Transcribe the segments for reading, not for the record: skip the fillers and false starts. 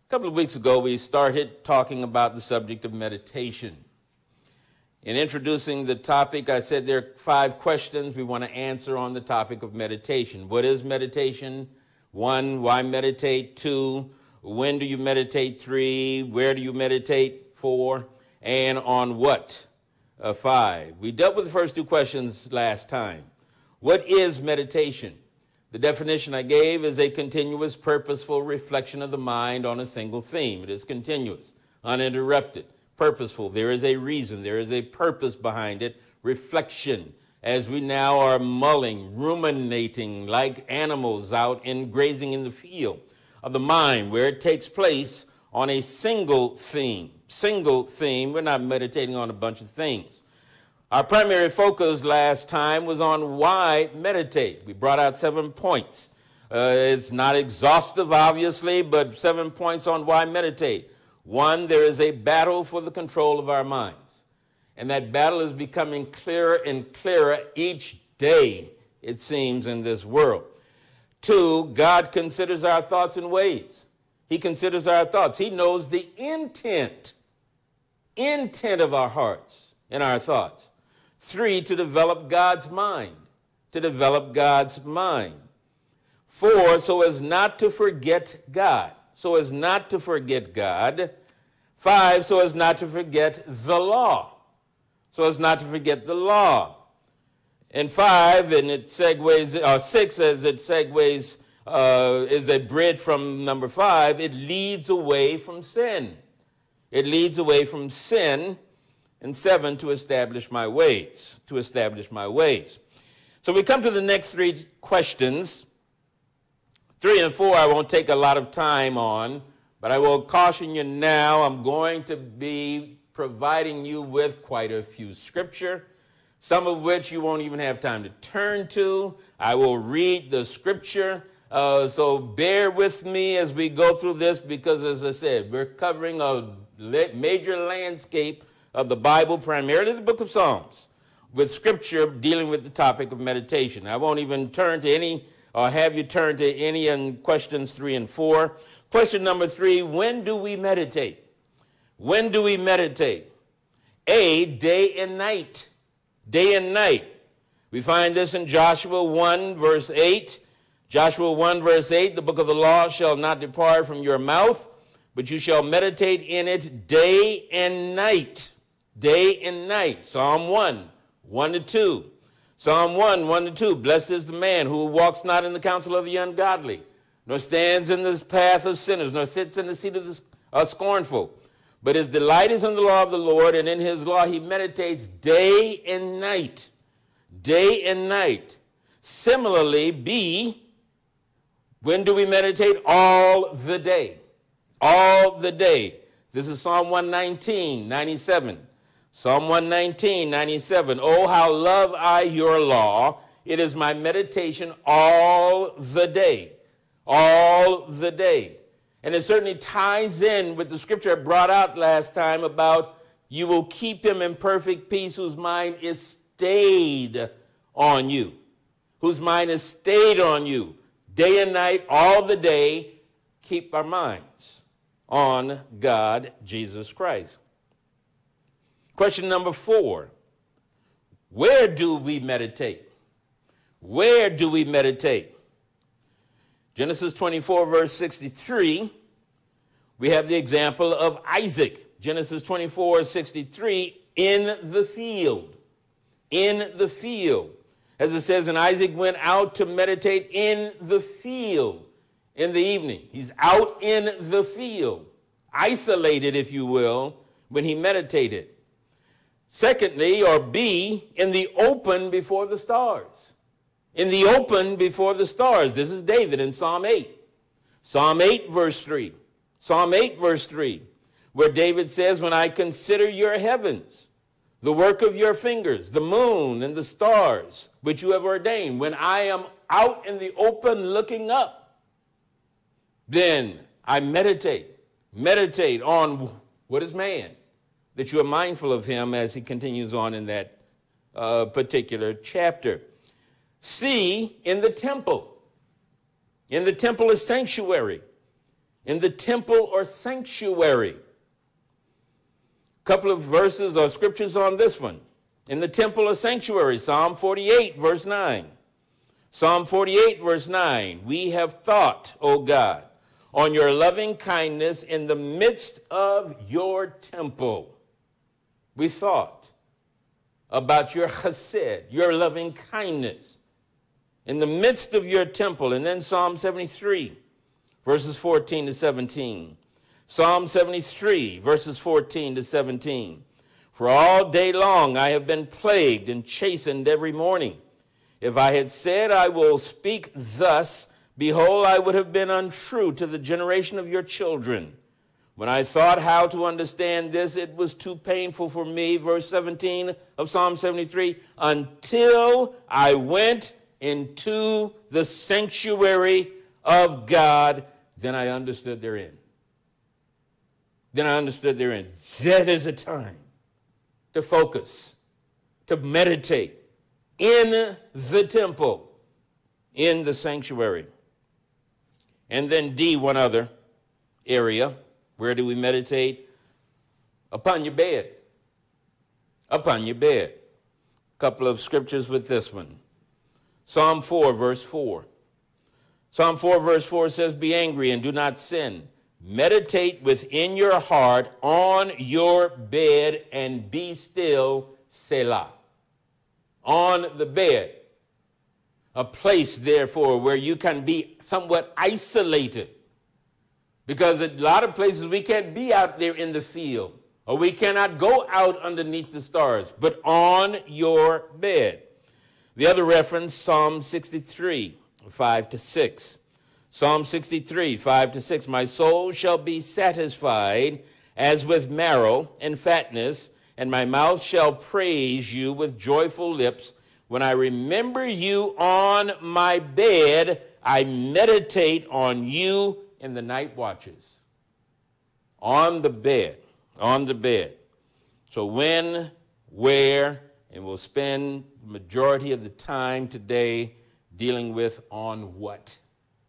A couple of weeks ago, we started talking about the subject of meditation. In introducing the topic, I said there are 5 questions we want to answer on the topic of meditation. What is meditation? 1, why meditate? 2, when do you meditate? 3, where do you meditate? 4, and on what? 5. We dealt with the first 2 questions last time. What is meditation? The definition I gave is a continuous, purposeful reflection of the mind on a single theme. It is continuous, uninterrupted, purposeful. There is a reason, there is a purpose behind it. Reflection, as we now are mulling, ruminating like animals out in grazing in the field of the mind, where it takes place on a single theme. Single theme, we're not meditating on a bunch of things. Our primary focus last time was on why meditate. We brought out 7 points. It's not exhaustive, obviously, but 7 points on why meditate. 1, there is a battle for the control of our minds. And that battle is becoming clearer and clearer each day, it seems, in this world. 2, God considers our thoughts and ways. He considers our thoughts. He knows the intent of our hearts and our thoughts. 3, to develop God's mind, to develop God's mind. 4, so as not to forget God, so as not to forget God. 5, so as not to forget the law, so as not to forget the law. And 5, and it segues, 6 as it segues, is a bridge from number 5, it leads away from sin. It leads away from sin. And 7, to establish my ways, to establish my ways. So we come to the next 3 questions. 3 and 4 I won't take a lot of time on, but I will caution you now, I'm going to be providing you with quite a few scripture, some of which you won't even have time to turn to. I will read the scripture, so bear with me as we go through this, because as I said, we're covering a major landscape of the Bible, primarily the book of Psalms, with scripture dealing with the topic of meditation. I won't even turn to any, or have you turn to any in questions 3 and 4. Question number 3, when do we meditate? When do we meditate? A, day and night. Day and night. We find this in Joshua 1, verse 8. Joshua 1, verse 8, the book of the law shall not depart from your mouth, but you shall meditate in it day and night. Day and night. Psalm 1, 1-2. Psalm 1, 1-2. Blessed is the man who walks not in the counsel of the ungodly, nor stands in the path of sinners, nor sits in the seat of the scornful. But his delight is in the law of the Lord, and in his law he meditates day and night. Day and night. Similarly, B, when do we meditate? All the day. All the day. This is Psalm 119, 97. Psalm 119, 97. Oh, how love I your law. It is my meditation all the day. All the day. And it certainly ties in with the scripture I brought out last time about you will keep him in perfect peace whose mind is stayed on you. Whose mind is stayed on you. Day and night, all the day, keep our minds on God, Jesus Christ. Question number 4, where do we meditate? Where do we meditate? Genesis 24, verse 63, we have the example of Isaac. Genesis 24, 63, in the field. In the field. As it says, and Isaac went out to meditate in the field in the evening. He's out in the field, isolated, if you will, when he meditated. Secondly, or B, in the open before the stars. In the open before the stars. This is David in Psalm 8. Psalm 8, verse 3. Psalm 8, verse 3, where David says, when I consider your heavens, the work of your fingers, the moon and the stars, which you have ordained, when I am out in the open looking up, then I meditate on what is man, that you are mindful of him, as he continues on in that particular chapter. C, in the temple. In the temple is sanctuary. in the temple or sanctuary. A couple of verses or scriptures on this one. In the temple or sanctuary, Psalm 48, verse 9. Psalm 48, verse 9, we have thought, O God, on your loving kindness in the midst of your temple. We thought about your chesed, your loving kindness in the midst of your temple. And then Psalm 73, verses 14 to 17. Psalm 73, verses 14 to 17. For all day long I have been plagued and chastened every morning. If I had said I will speak thus, behold, I would have been untrue to the generation of your children. When I thought how to understand this, it was too painful for me, verse 17 of Psalm 73, until I went into the sanctuary of God, then I understood therein. Then I understood therein. That is a time to focus, to meditate in the temple, in the sanctuary. And then D, one other area. Where do we meditate? Upon your bed. Upon your bed. A couple of scriptures with this one. Psalm 4, verse 4. Psalm 4, verse 4 says, be angry and do not sin. Meditate within your heart on your bed and be still, Selah. On the bed. A place, therefore, where you can be somewhat isolated. Because a lot of places we can't be out there in the field, or we cannot go out underneath the stars, but on your bed. The other reference, Psalm 63, 5 to 6. Psalm 63, 5 to 6. My soul shall be satisfied as with marrow and fatness, and my mouth shall praise you with joyful lips. When I remember you on my bed, I meditate on you in the night watches. On the bed, on the bed. So when, where, and we'll spend the majority of the time today dealing with on what.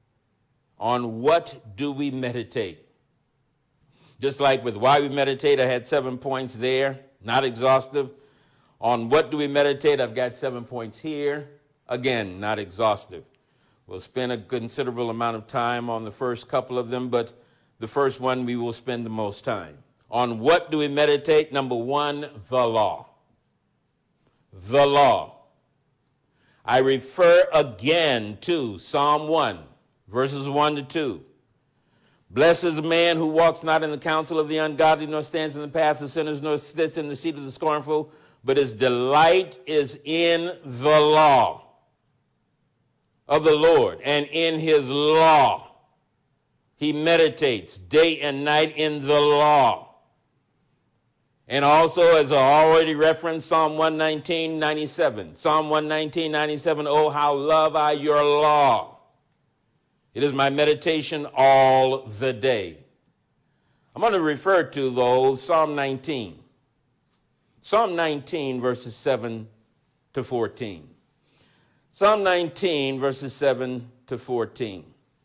On what do we meditate? Just like with why we meditate, I had 7 points there, not exhaustive. On what do we meditate, I've got 7 points here. Again, not exhaustive. We'll spend a considerable amount of time on the first couple of them, but the first one we will spend the most time. On what do we meditate? Number one, the law. The law. I refer again to Psalm 1, verses 1 to 2. Blessed is the man who walks not in the counsel of the ungodly, nor stands in the path of sinners, nor sits in the seat of the scornful, but his delight is in the law of the Lord, and in his law he meditates day and night in the law. And also, as I already referenced, Psalm 119:97. Psalm 119:97, oh, how love I your law. It is my meditation all the day. I'm going to refer to, though, Psalm 19. Psalm 19, verses 7 to 14. Psalm 19, verses 7 to 14.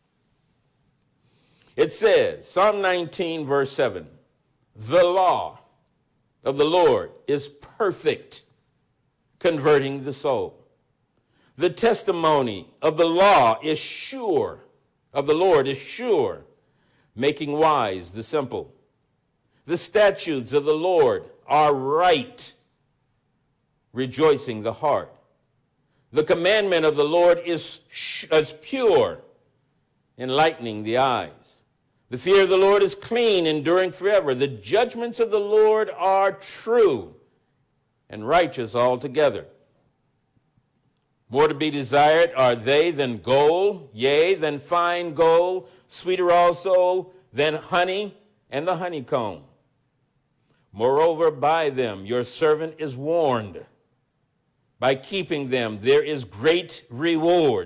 It says, Psalm 19, verse 7, the law of the Lord is perfect, converting the soul. The testimony of the law is sure, of the Lord is sure, making wise the simple. The statutes of the Lord are right, rejoicing the heart. The commandment of the Lord is pure, enlightening the eyes. The fear of the Lord is clean, enduring forever. The judgments of the Lord are true and righteous altogether. More to be desired are they than gold, yea, than fine gold, sweeter also than honey and the honeycomb. Moreover, by them your servant is warned. By keeping them, there is great reward.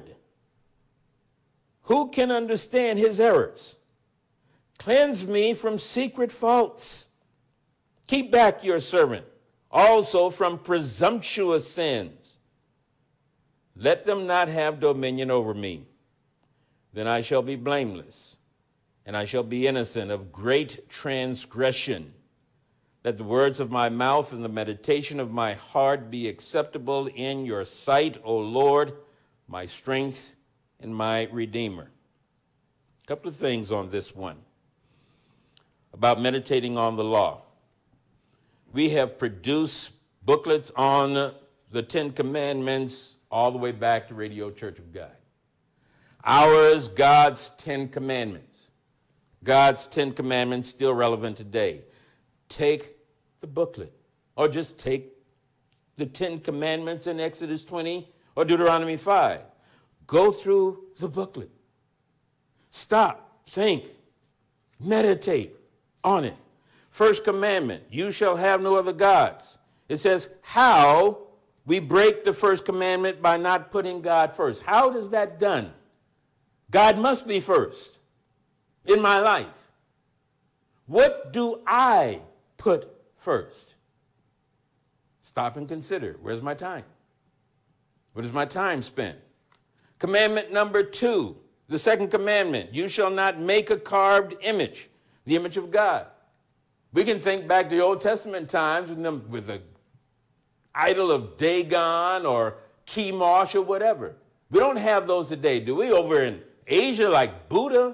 Who can understand his errors? Cleanse me from secret faults. Keep back your servant also from presumptuous sins. Let them not have dominion over me. Then I shall be blameless and I shall be innocent of great transgression. Let the words of my mouth and the meditation of my heart be acceptable in your sight, O Lord, my strength and my Redeemer. A couple of things on this one about meditating on the law. We have produced booklets on the Ten Commandments all the way back to Radio Church of God. Ours, God's 10 Commandments. God's 10 Commandments still relevant today. Take the booklet, or just take the 10 Commandments in Exodus 20 or Deuteronomy 5. Go through the booklet. Stop, think, meditate on it. First commandment, you shall have no other gods. It says how we break the first commandment by not putting God first. How is that done? God must be first in my life. What do I put first? Stop and consider. Where's my time? What is my time spent? Commandment number 2, the second commandment, you shall not make a carved image, the image of God. We can think back to the Old Testament times with an idol of Dagon or Chemosh or whatever. We don't have those today, do we? Over in Asia, like Buddha.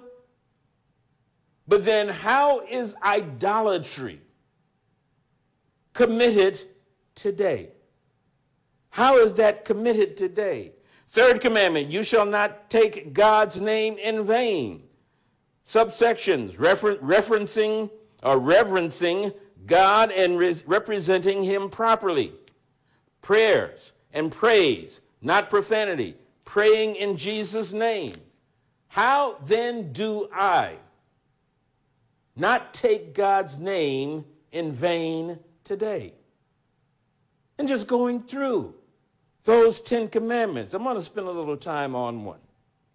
But then how is idolatry committed today? How is that committed today? Third commandment, you shall not take God's name in vain. Subsections, referencing or reverencing God and representing him properly. Prayers and praise, not profanity. Praying in Jesus' name. How then do I not take God's name in vain today? And just going through those 10 commandments. I'm going to spend a little time on one.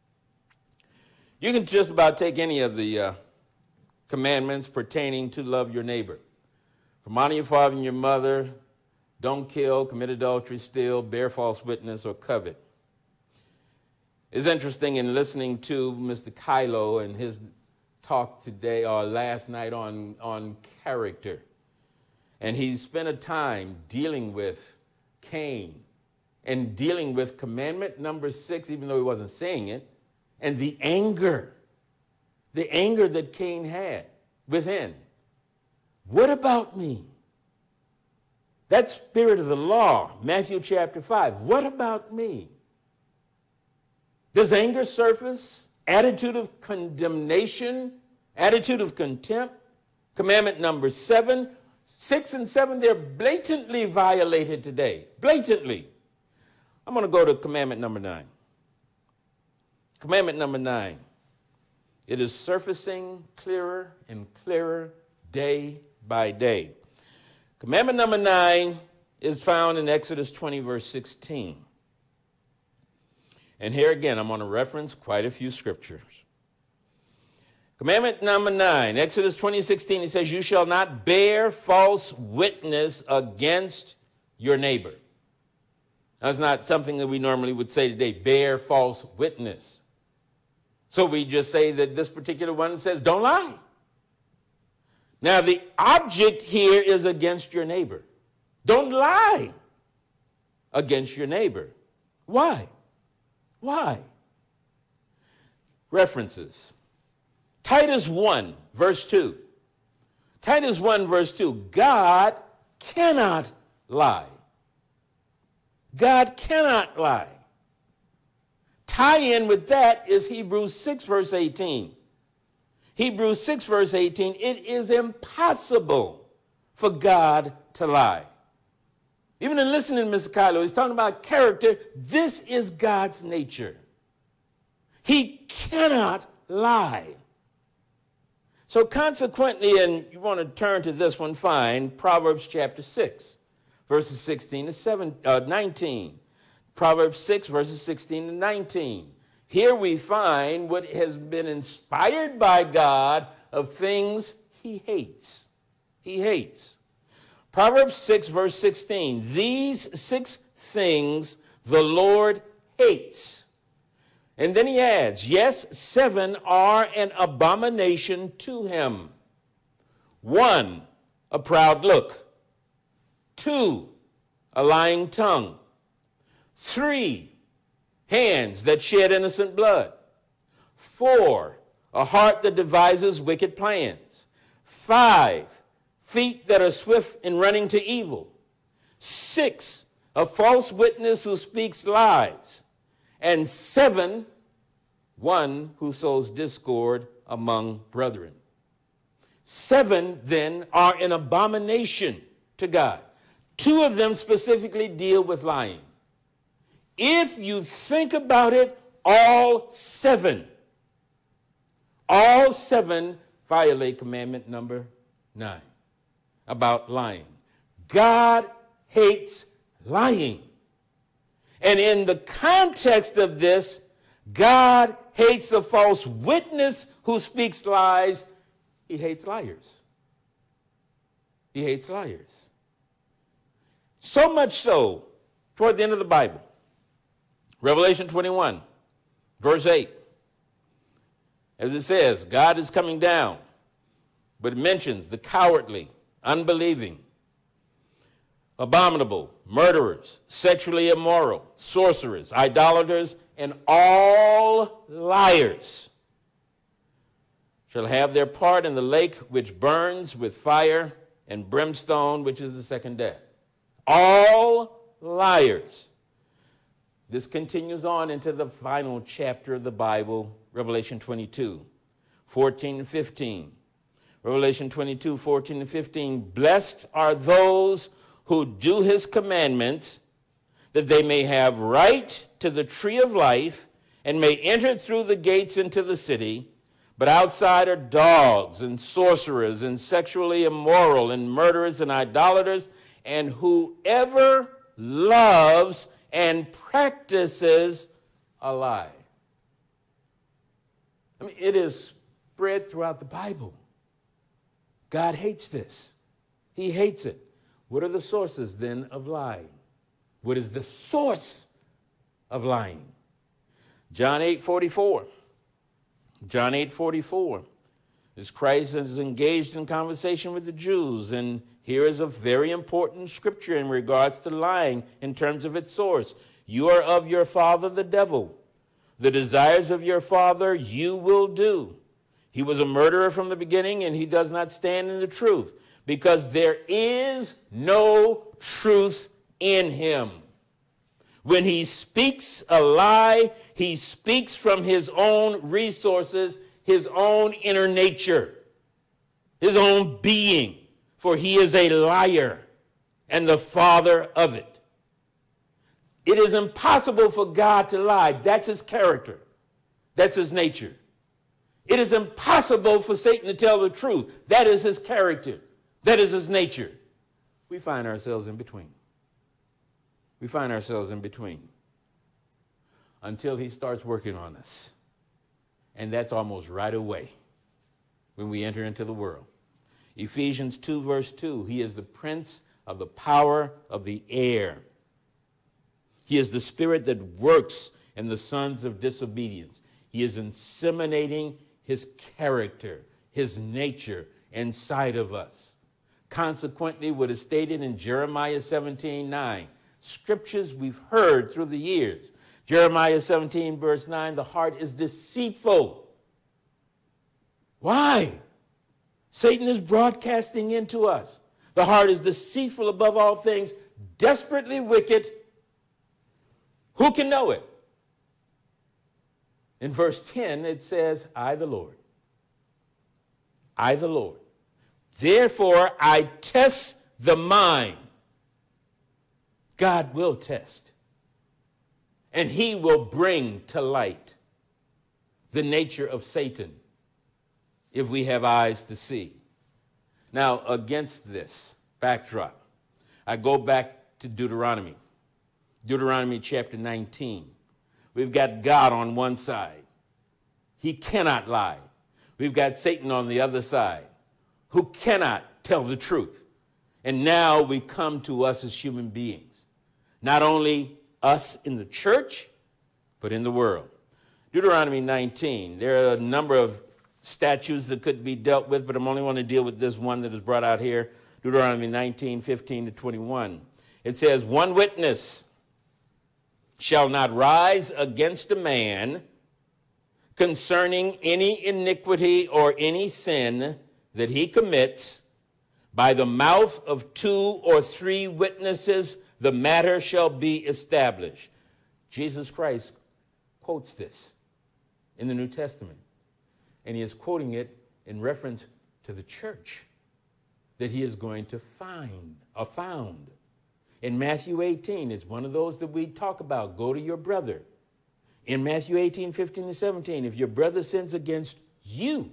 You can just about take any of the commandments pertaining to love your neighbor. From honor your father and your mother, don't kill, commit adultery, steal, bear false witness, or covet. It's interesting in listening to Mr. Kylo and his talk today or last night on character. And he spent a time dealing with Cain and dealing with commandment number 6, even though he wasn't saying it, and the anger that Cain had within. What about me? That spirit of the law, Matthew chapter 5, what about me? Does anger surface? Attitude of condemnation? Attitude of contempt? Commandment number 7, 6 and 7, they're blatantly violated today. Blatantly. I'm going to go to commandment number 9. Commandment number 9. It is surfacing clearer and clearer day by day. Commandment number 9 is found in Exodus 20, verse 16. And here again, I'm going to reference quite a few scriptures. Commandment number 9, Exodus 20:16, it says, you shall not bear false witness against your neighbor. That's not something that we normally would say today, bear false witness. So we just say that this particular one says, don't lie. Now, the object here is against your neighbor. Don't lie against your neighbor. Why? Why? References. Titus 1, verse 2. Titus 1, verse 2. God cannot lie. God cannot lie. Tie in with that is Hebrews 6, verse 18. Hebrews 6, verse 18, it is impossible for God to lie. Even in listening to Mr. Kylo, he's talking about character. This is God's nature. He cannot lie. So consequently, and you want to turn to this one, fine, Proverbs chapter 6, verses 16 to 19. Proverbs 6, verses 16 to 19. Here we find what has been inspired by God of things he hates. He hates. Proverbs 6, verse 16. These 6 things the Lord hates. And then he adds, yes, 7 are an abomination to him. 1, a proud look. 2, a lying tongue. 3, hands that shed innocent blood. 4, a heart that devises wicked plans. 5, feet that are swift in running to evil. 6, a false witness who speaks lies. And 7, one who sows discord among brethren. 7 then are an abomination to God. 2 of them specifically deal with lying. If you think about it, all 7 violate commandment number 9 about lying. God hates lying. And in the context of this, God hates a false witness who speaks lies. He hates liars. He hates liars. So much so, toward the end of the Bible, Revelation 21, verse 8, as it says, God is coming down, but it mentions the cowardly, unbelieving, abominable, murderers, sexually immoral, sorcerers, idolaters, and all liars shall have their part in the lake which burns with fire and brimstone, which is the second death. All liars. This continues on into the final chapter of the Bible, Revelation 22, 14 and 15. Revelation 22, 14 and 15. Blessed are those who do his commandments, that they may have right to the tree of life and may enter through the gates into the city. But outside are dogs and sorcerers and sexually immoral and murderers and idolaters and whoever loves and practices a lie. I mean, it is spread throughout the Bible. God hates this. He hates it. What are the sources then of lying? What is the source of lying? John 8:44. John 8:44. As Christ is engaged in conversation with the Jews, and here is a very important scripture in regards to lying in terms of its source. You are of your father the devil. The desires of your father you will do. He was a murderer from the beginning, and he does not stand in the truth, because there is no truth in him. When he speaks a lie, he speaks from his own resources, his own inner nature, his own being, for he is a liar and the father of it. It is impossible for God to lie. That's his character. That's his nature. It is impossible for Satan to tell the truth. That is his character. That is his nature. We find ourselves in between. We find ourselves in between until he starts working on us. And that's almost right away when we enter into the world. Ephesians 2, verse 2, he is the prince of the power of the air. He is the spirit that works in the sons of disobedience. He is inseminating his character, his nature inside of us. Consequently, what is stated in Jeremiah 17:9, scriptures we've heard through the years. Jeremiah 17, verse 9, the heart is deceitful. Why? Satan is broadcasting into us. The heart is deceitful above all things, desperately wicked. Who can know it? In verse 10, it says, I, the Lord. I, the Lord. Therefore, I test the mind. God will test. And he will bring to light the nature of Satan if we have eyes to see. Now, against this backdrop, I go back to Deuteronomy. Deuteronomy chapter 19. We've got God on one side. He cannot lie. We've got Satan on the other side, who cannot tell the truth. And now we come to us as human beings. Not only us in the church, but in the world. Deuteronomy 19. There are a number of statutes that could be dealt with, but I'm only going to deal with this one that is brought out here, Deuteronomy 19, 15 to 21. It says, one witness shall not rise against a man concerning any iniquity or any sin that he commits. By the mouth of 2 or 3 witnesses, the matter shall be established. Jesus Christ quotes this in the New Testament, and he is quoting it in reference to the church that he is going to found. In Matthew 18, it's one of those that we talk about. Go to your brother. In Matthew 18, 15 and 17, if your brother sins against you,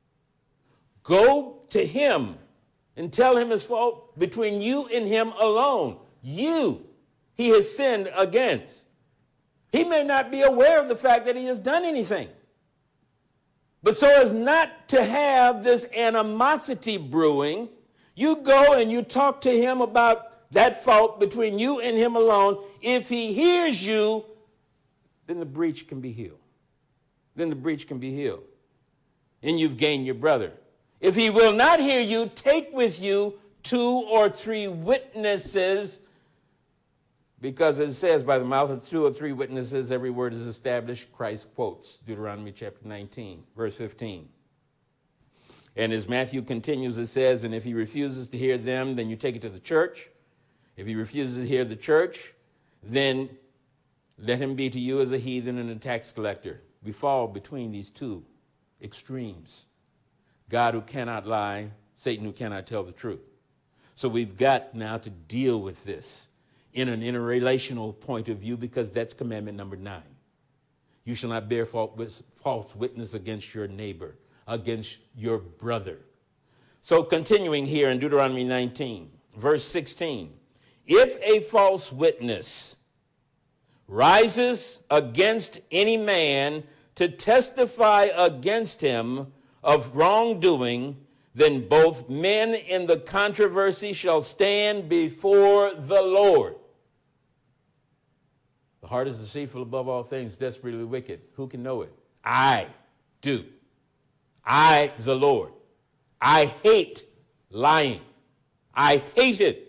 go to him and tell him his fault between you and him alone. You, he has sinned against. He may not be aware of the fact that he has done anything. But so as not to have this animosity brewing, you go and you talk to him about that fault between you and him alone. If he hears you, then the breach can be healed. Then the breach can be healed. And you've gained your brother. If he will not hear you, take with you 2 or 3 witnesses, because it says, by the mouth of 2 or 3 witnesses, every word is established. Christ quotes Deuteronomy chapter 19, verse 15. And as Matthew continues, it says, and if he refuses to hear them, then you take it to the church. If he refuses to hear the church, then let him be to you as a heathen and a tax collector. We fall between these 2 extremes. God who cannot lie, Satan who cannot tell the truth. So we've got now to deal with this in an interrelational point of view, because that's commandment number 9. You shall not bear false witness against your neighbor, against your brother. So continuing here in Deuteronomy 19, verse 16, if a false witness rises against any man to testify against him of wrongdoing, then both men in the controversy shall stand before the Lord. The heart is deceitful above all things, desperately wicked. Who can know it? I do. I, the Lord. I hate lying. I hate it.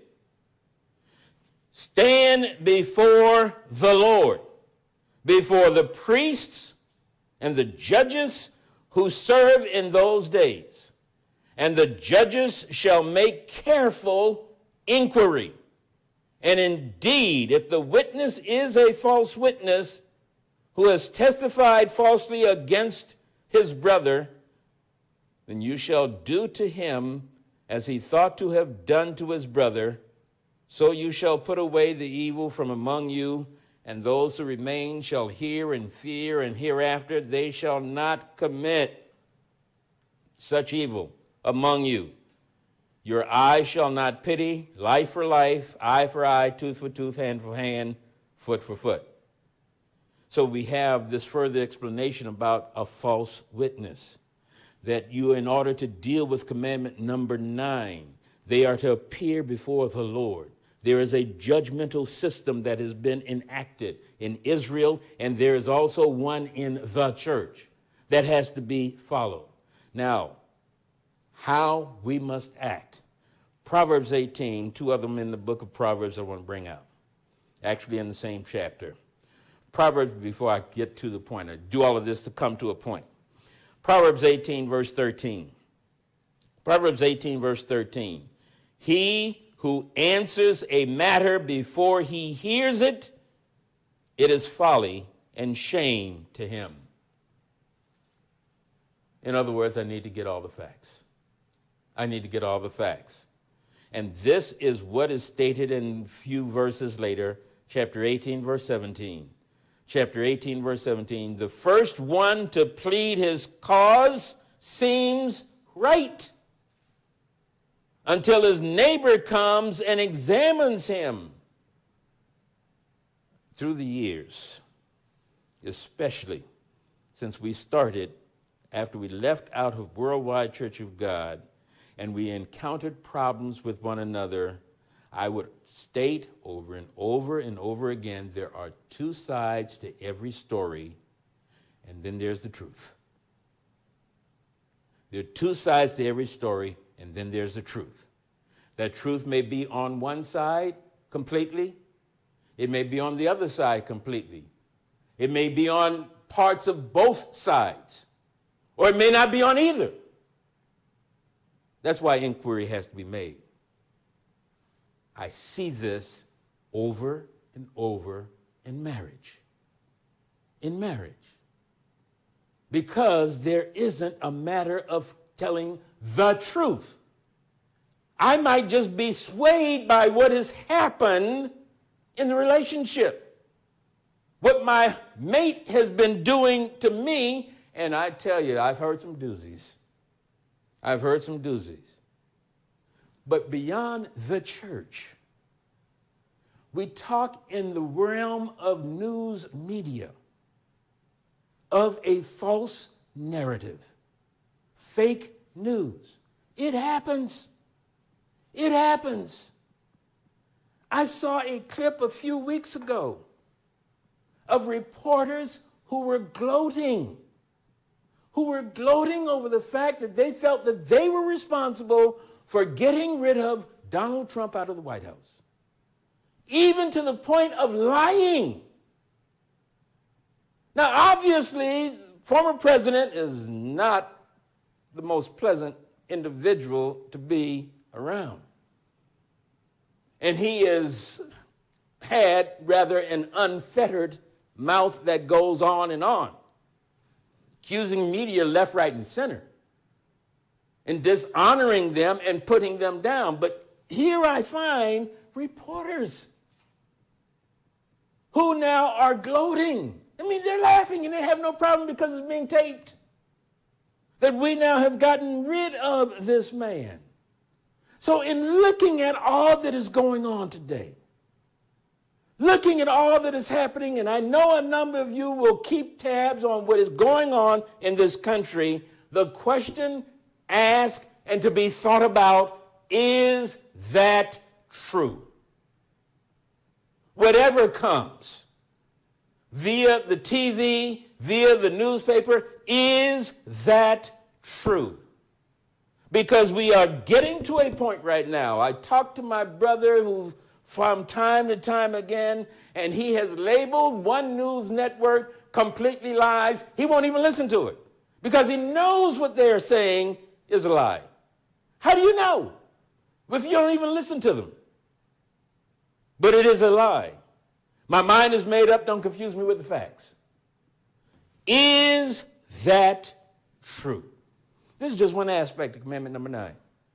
Stand before the Lord, before the priests and the judges who serve in those days. And the judges shall make careful inquiry. And indeed, if the witness is a false witness who has testified falsely against his brother, then you shall do to him as he thought to have done to his brother. So you shall put away the evil from among you, and those who remain shall hear and fear, and hereafter they shall not commit such evil among you. Your eye shall not pity, life for life, eye for eye, tooth for tooth, hand for hand, foot for foot. So we have this further explanation about a false witness, that you, in order to deal with commandment number 9, they are to appear before the Lord. There is a judgmental system that has been enacted in Israel, and there is also one in the church that has to be followed. Now, how we must act. Proverbs 18, 2 of them in the book of Proverbs I want to bring out, actually in the same chapter. Proverbs, before I get to the point, I do all of this to come to a point. Proverbs 18, verse 13. Proverbs 18, verse 13. He who answers a matter before he hears it, it is folly and shame to him. In other words, I need to get all the facts. I need to get all the facts. And this is what is stated in a few verses later, chapter 18, verse 17. Chapter 18, verse 17, the first one to plead his cause seems right until his neighbor comes and examines him. Through the years, especially since we started after we left out of Worldwide Church of God and we encountered problems with one another, I would state over and over and over again, there are 2 sides to every story, and then there's the truth. There are two sides to every story, and then there's the truth. That truth may be on one side completely. It may be on the other side completely. It may be on parts of both sides, or it may not be on either. That's why inquiry has to be made. I see this over and over in marriage. In marriage. Because there isn't a matter of telling the truth. I might just be swayed by what has happened in the relationship. What my mate has been doing to me, and I tell you, I've heard some doozies. I've heard some doozies. But beyond the church, we talk in the realm of news media of a false narrative, fake news. It happens. It happens. I saw a clip a few weeks ago of reporters who were gloating over the fact that they felt that they were responsible for getting rid of Donald Trump out of the White House, even to the point of lying. Now, obviously, former president is not the most pleasant individual to be around. And he has had rather an unfettered mouth that goes on, accusing media left, right, and center, and dishonoring them and putting them down. But here I find reporters who now are gloating. I mean, they're laughing and they have no problem because it's being taped. That we now have gotten rid of this man. So in looking at all that is going on today, looking at all that is happening, and I know a number of you will keep tabs on what is going on in this country, the question asked and to be thought about, is that true? Whatever comes, via the TV, via the newspaper, is that true? Because we are getting to a point right now. I talked to my brother who from time to time again, and he has labeled one news network completely lies. He won't even listen to it because he knows what they're saying is a lie. How do you know if you don't even listen to them? But it is a lie. My mind is made up. Don't confuse me with the facts. Is that true? This is just one aspect of commandment number 9.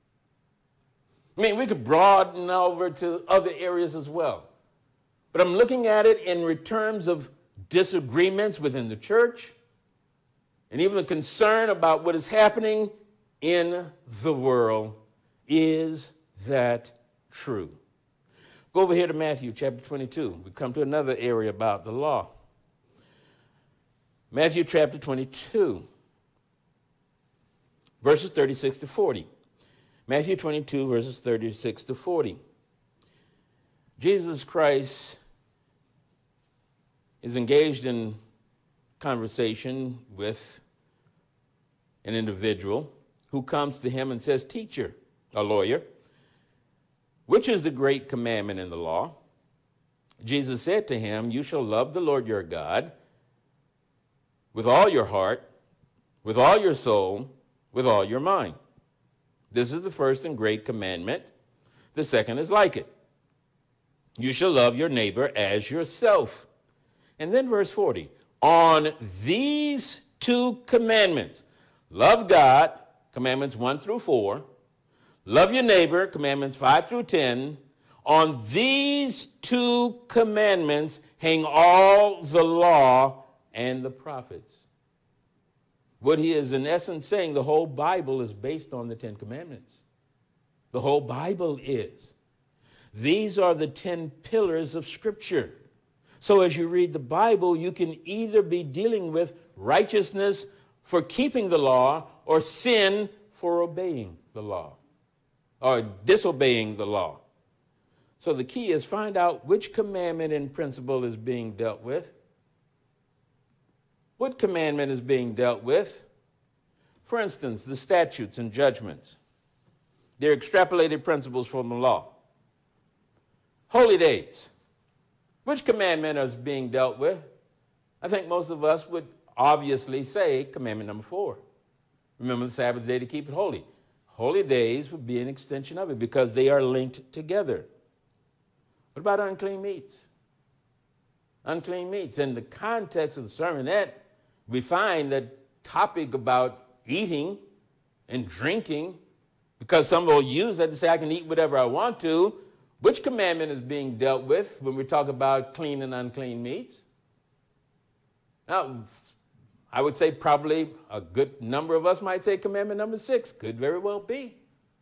I mean, we could broaden over to other areas as well. But I'm looking at it in terms of disagreements within the church and even the concern about what is happening in the world. Is that true? Go over here to Matthew chapter 22. We come to another area about the law. Matthew chapter 22. Verses 36 to 40. Matthew 22, verses 36 to 40. Jesus Christ is engaged in conversation with an individual who comes to him and says, "Teacher," a lawyer, "which is the great commandment in the law?" Jesus said to him, "You shall love the Lord your God with all your heart, with all your soul, with all your mind. This is the first and great commandment. The second is like it. You shall love your neighbor as yourself." And then verse 40, on these two commandments, love God, commandments 1 through 4, love your neighbor, commandments 5 through 10, on these two commandments hang all the law and the prophets. What he is in essence saying, the whole Bible is based on the 10 commandments. The whole Bible is. These are the 10 pillars of Scripture. So as you read the Bible, you can either be dealing with righteousness for keeping the law or sin for obeying the law or disobeying the law. So the key is find out which commandment and principle is being dealt with. What commandment is being dealt with? For instance, the statutes and judgments. They're extrapolated principles from the law. Holy days. Which commandment is being dealt with? I think most of us would obviously say commandment number 4. Remember the Sabbath day to keep it holy. Holy days would be an extension of it because they are linked together. What about unclean meats? Unclean meats. In the context of the sermonette, we find that topic about eating and drinking, because some will use that to say I can eat whatever I want to. Which commandment is being dealt with when we talk about clean and unclean meats? Now, I would say probably a good number of us might say commandment number 6. Could very well be.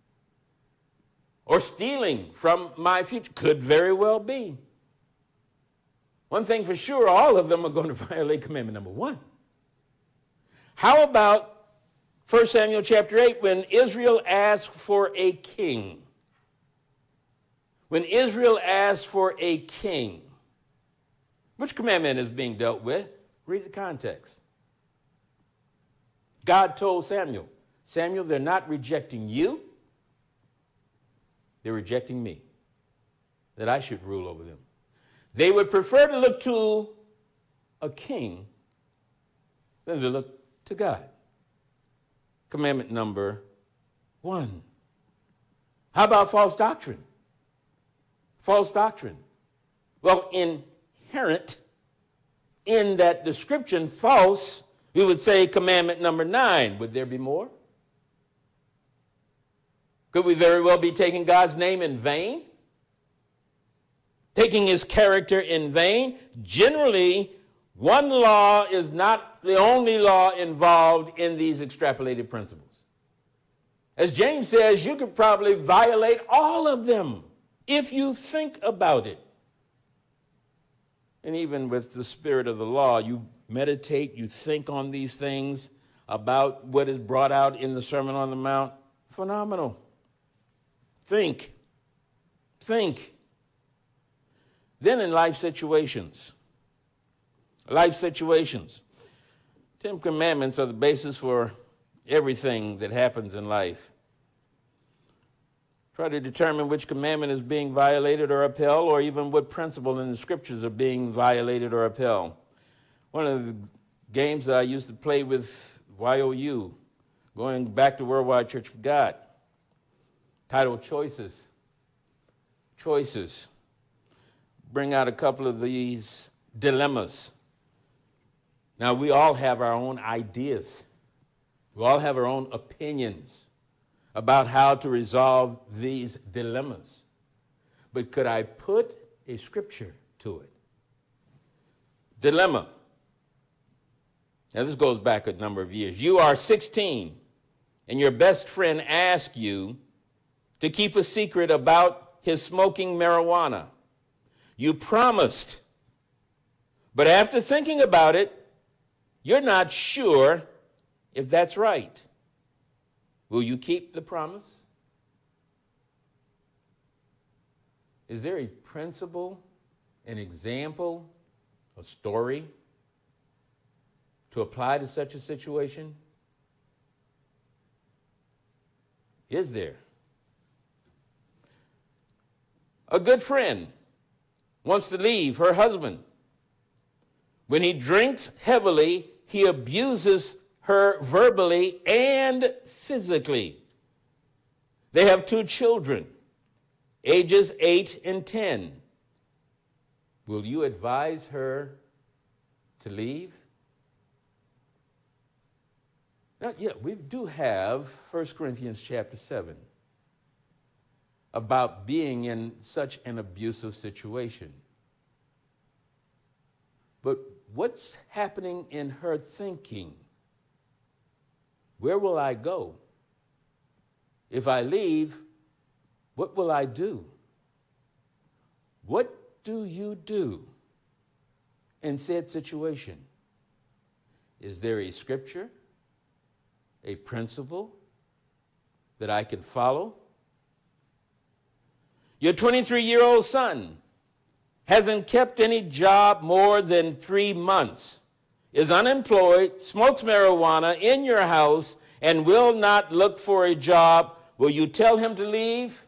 Or stealing from my future. Could very well be. One thing for sure, all of them are going to violate commandment number 1. How about 1 Samuel chapter 8 when Israel asked for a king? When Israel asked for a king, which commandment is being dealt with? Read the context. God told Samuel, Samuel, they're not rejecting you. They're rejecting me, that I should rule over them. They would prefer to look to a king than to look to God. Commandment number 1. How about false doctrine? False doctrine. Well, inherent in that description, false, we would say commandment number 9. Would there be more? Could we very well be taking God's name in vain? Taking his character in vain? Generally, one law is not the only law involved in these extrapolated principles. As James says, you could probably violate all of them if you think about it. And even with the spirit of the law, you meditate, you think on these things about what is brought out in the Sermon on the Mount. Phenomenal. Think. Then in life situations. 10 commandments are the basis for everything that happens in life. Try to determine which commandment is being violated or upheld, or even what principle in the scriptures are being violated or upheld. One of the games that I used to play with YOU, going back to Worldwide Church of God, titled Choices. Choices. Bring out a couple of these dilemmas. Now, we all have our own ideas. We all have our own opinions about how to resolve these dilemmas. But could I put a scripture to it? Dilemma. Now, this goes back a number of years. You are 16, and your best friend asks you to keep a secret about his smoking marijuana. You promised, but after thinking about it, you're not sure if that's right. Will you keep the promise? Is there a principle, an example, a story to apply to such a situation? Is there? A good friend wants to leave her husband. When he drinks heavily, he abuses her verbally and physically. They have 2 children, ages 8 and 10. Will you advise her to leave? Now, yeah, we do have 1 Corinthians chapter 7 about being in such an abusive situation. But what's happening in her thinking? Where will I go? If I leave, what will I do? What do you do in said situation? Is there a scripture, a principle that I can follow? Your 23-year-old son hasn't kept any job more than 3 months. is unemployed, smokes marijuana in your house, and will not look for a job, will you tell him to leave?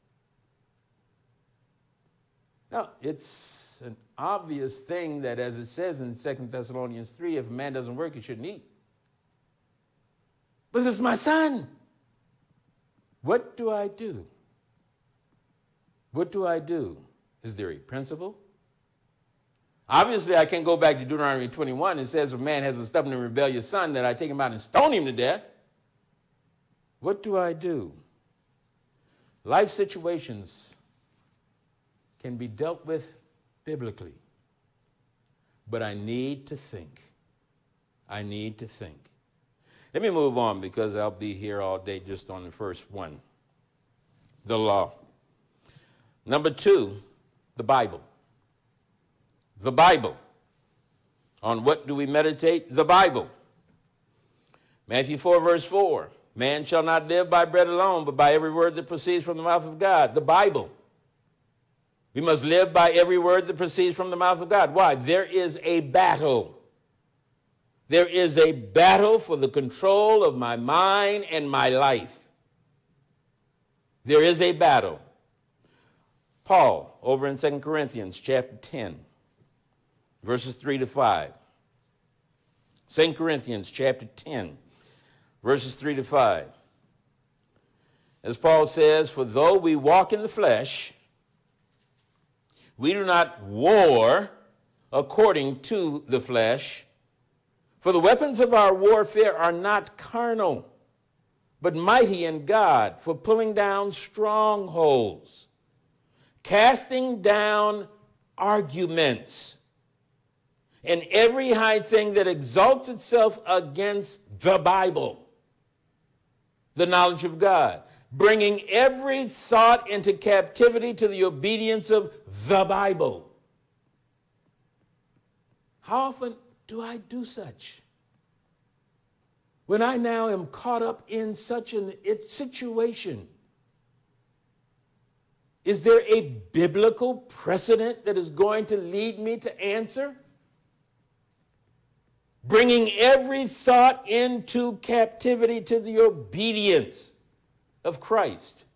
No, it's an obvious thing that, as it says in 2 Thessalonians 3, if a man doesn't work, he shouldn't eat. But this is my son. What do I do? What do I do? Is there a principle? Obviously, I can't go back to Deuteronomy 21. It says if a man has a stubborn and rebellious son, that I take him out and stone him to death. What do I do? Life situations can be dealt with biblically. But I need to think. I need to think. Let me move on because I'll be here all day just on the first one. The law. Number 2, the Bible. The Bible. On what do we meditate? The Bible. Matthew 4, verse 4. Man shall not live by bread alone, but by every word that proceeds from the mouth of God. The Bible. We must live by every word that proceeds from the mouth of God. Why? There is a battle. There is a battle for the control of my mind and my life. There is a battle. Paul, over in 2 Corinthians chapter 10, verses 3 to 5. 2 Corinthians chapter 10, verses 3 to 5. As Paul says, for though we walk in the flesh, we do not war according to the flesh. For the weapons of our warfare are not carnal, but mighty in God for pulling down strongholds, casting down arguments, and every high thing that exalts itself against the Bible, the knowledge of God, bringing every thought into captivity to the obedience of the Bible. How often do I do such? When I now am caught up in such a situation, is there a biblical precedent that is going to lead me to answer? Bringing every thought into captivity to the obedience of Christ.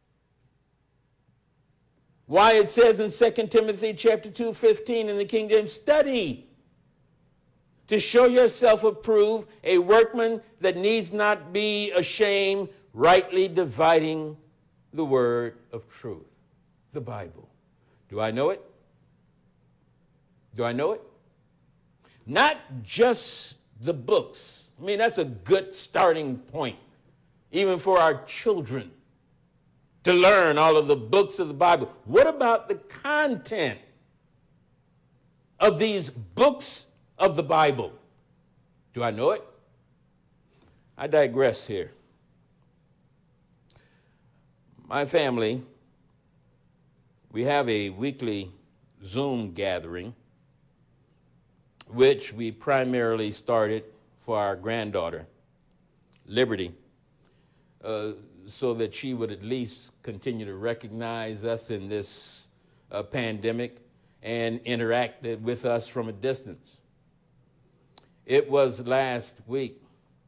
Why it says in 2 Timothy chapter 2:15 in the King James, study to show yourself approved, a workman that needs not be ashamed, rightly dividing the word of truth. The Bible. Do I know it? Do I know it? Not just the books. I mean, that's a good starting point, even for our children, to learn all of the books of the Bible. What about the content of these books of the Bible? Do I know it? I digress here. My family, we have a weekly Zoom gathering, which we primarily started for our granddaughter, Liberty, so that she would at least continue to recognize us in this pandemic and interact with us from a distance. It was last week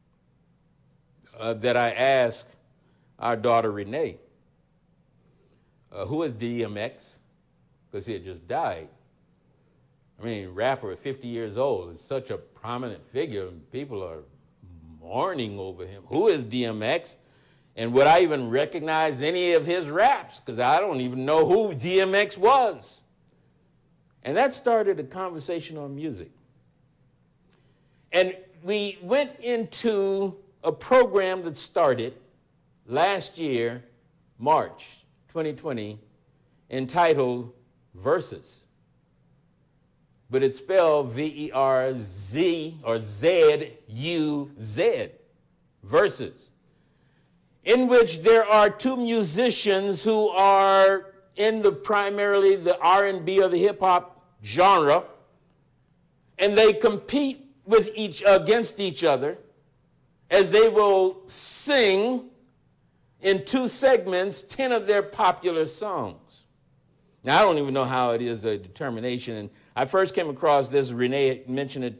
that I asked our daughter Renee, who is DMX, because he had just died. I mean, rapper at 50 years old is such a prominent figure, and people are mourning over him. Who is DMX? And would I even recognize any of his raps? Because I don't even know who DMX was. And that started a conversation on music. And we went into a program that started last year, March 2020, entitled Verses. But it's spelled V-E-R-Z or Z-U-Z, Verses, in which there are two musicians who are in the primarily the R&B or the hip-hop genre, and they compete with against each other as they will sing in two segments 10 of their popular songs. Now, I don't even know how it is the determination. And I first came across this, Renee mentioned it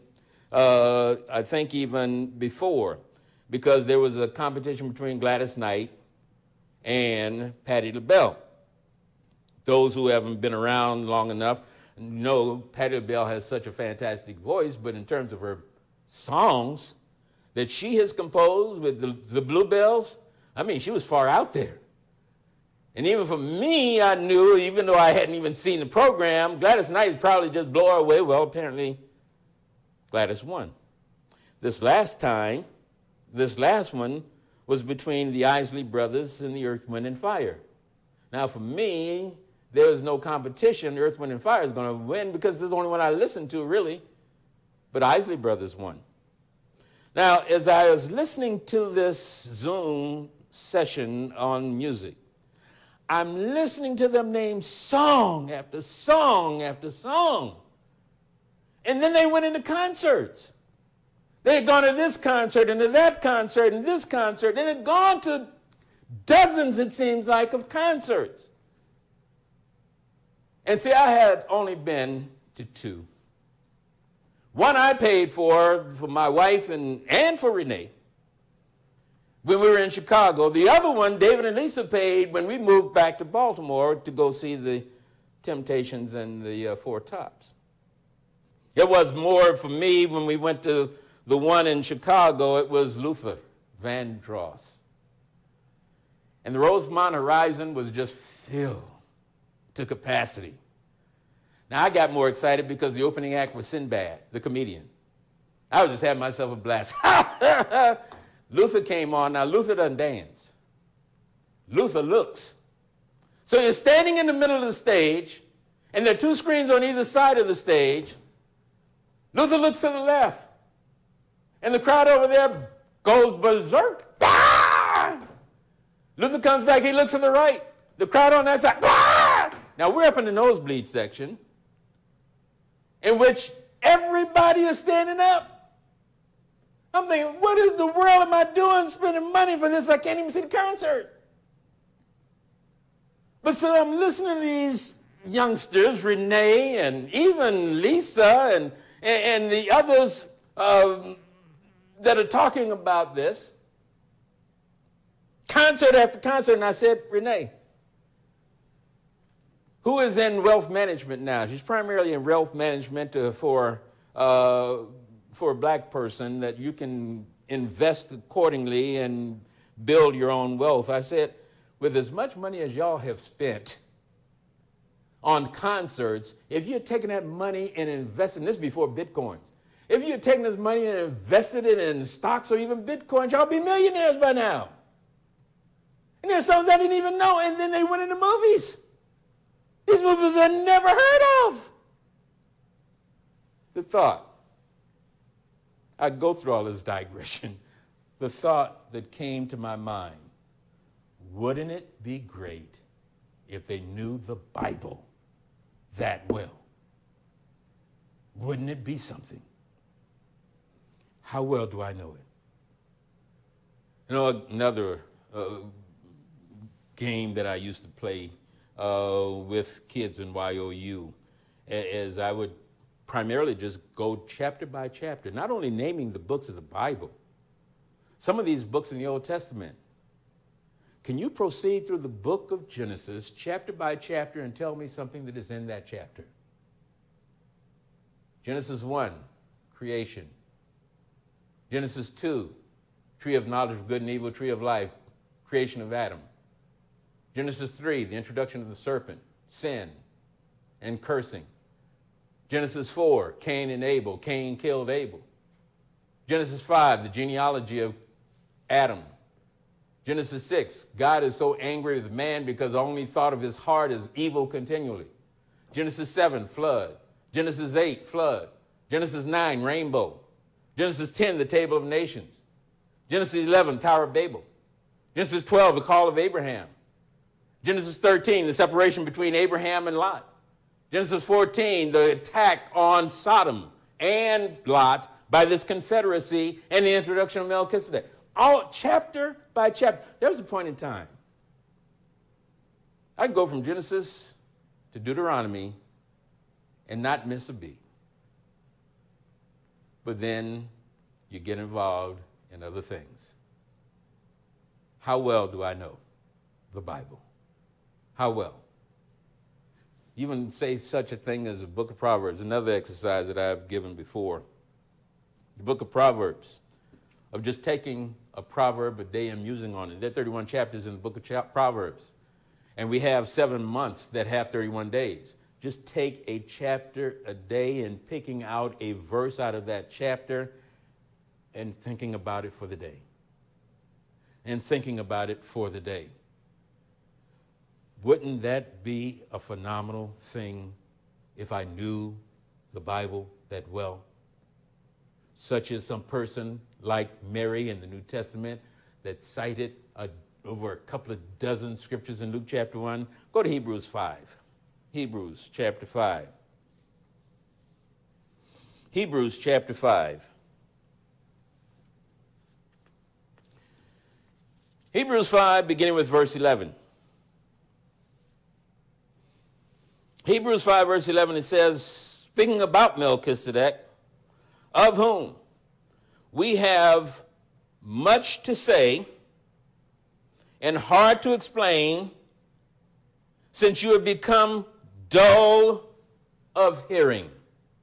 I think even before, because there was a competition between Gladys Knight and Patti LaBelle. Those who haven't been around long enough know Patti LaBelle has such a fantastic voice, but in terms of her songs that she has composed with the Bluebells, I mean, she was far out there. And even for me, I knew, even though I hadn't even seen the program, Gladys Knight would probably just blow her away. Well, apparently, Gladys won. This last one was between the Isley Brothers and the Earth, Wind, and Fire. Now, for me, there was no competition. Earth, Wind, and Fire is going to win because this is the only one I listened to, really. But Isley Brothers won. Now, as I was listening to this Zoom session on music, I'm listening to them name song after song after song. And then they went into concerts. They had gone to this concert and to that concert and this concert, and had gone to dozens, it seems like, of concerts. And see, I had only been to two. One I paid for my wife and for Renee when we were in Chicago. The other one, David and Lisa paid when we moved back to Baltimore to go see the Temptations and the Four Tops. It was more for me when we went to the one in Chicago. It was Luther Vandross. And the Rosemont Horizon was just filled to capacity. Now, I got more excited because the opening act was Sinbad, the comedian. I was just having myself a blast. Luther came on. Now, Luther doesn't dance. Luther looks. So you're standing in the middle of the stage, and there are two screens on either side of the stage. Luther looks to the left, and the crowd over there goes berserk. Ah! Luther comes back. He looks to the right. The crowd on that side. Ah! Now, we're up in the nosebleed section, in which everybody is standing up. I'm thinking, what in the world am I doing spending money for this? I can't even see the concert. But so I'm listening to these youngsters, Renee and even Lisa and the others that are talking about this, concert after concert, and I said, Renee, who is in wealth management now? She's primarily in wealth management for a black person, that you can invest accordingly and build your own wealth. I said, with as much money as y'all have spent on concerts, if you're taking that money and investing, this before Bitcoins, if you're taking this money and invested it in stocks or even Bitcoins, y'all be millionaires by now. And there's some I didn't even know, and then they went into movies. These movies I never heard of. The thought, I go through all this digression, the thought that came to my mind, wouldn't it be great if they knew the Bible that well? Wouldn't it be something? How well do I know it? You know, another game that I used to play with kids in YOU, as I would primarily just go chapter by chapter, not only naming the books of the Bible, some of these books in the Old Testament. Can you proceed through the book of Genesis, chapter by chapter, and tell me something that is in that chapter? Genesis 1, creation. Genesis 2, tree of knowledge of good and evil, tree of life, creation of Adam. Genesis 3, the introduction of the serpent, sin and cursing. Genesis 4, Cain and Abel. Cain killed Abel. Genesis 5, the genealogy of Adam. Genesis 6, God is so angry with man because the only thought of his heart is evil continually. Genesis 7, flood. Genesis 8, flood. Genesis 9, rainbow. Genesis 10, the table of nations. Genesis 11, Tower of Babel. Genesis 12, the call of Abraham. Genesis 13, the separation between Abraham and Lot. Genesis 14, the attack on Sodom and Lot by this confederacy and the introduction of Melchizedek. All chapter by chapter. There was a point in time. I could go from Genesis to Deuteronomy and not miss a beat. but then you get involved in other things. How well do I know the Bible? How well? Even say such a thing as the book of Proverbs, another exercise that I've given before. The book of Proverbs, of just taking a proverb a day and musing on it. There are 31 chapters in the book of Proverbs. And we have 7 months that have 31 days. Just take a chapter a day and picking out a verse out of that chapter and thinking about it for the day. And thinking about it for the day. Wouldn't that be a phenomenal thing if I knew the Bible that well? Such as some person like Mary in the New Testament that cited over a couple of dozen scriptures in Luke chapter 1. Go to Hebrews 5. Hebrews chapter 5. Hebrews chapter 5. Hebrews 5, beginning with verse 11. Hebrews 5, verse 11, it says, speaking about Melchizedek, of whom we have much to say and hard to explain, since you have become dull of hearing.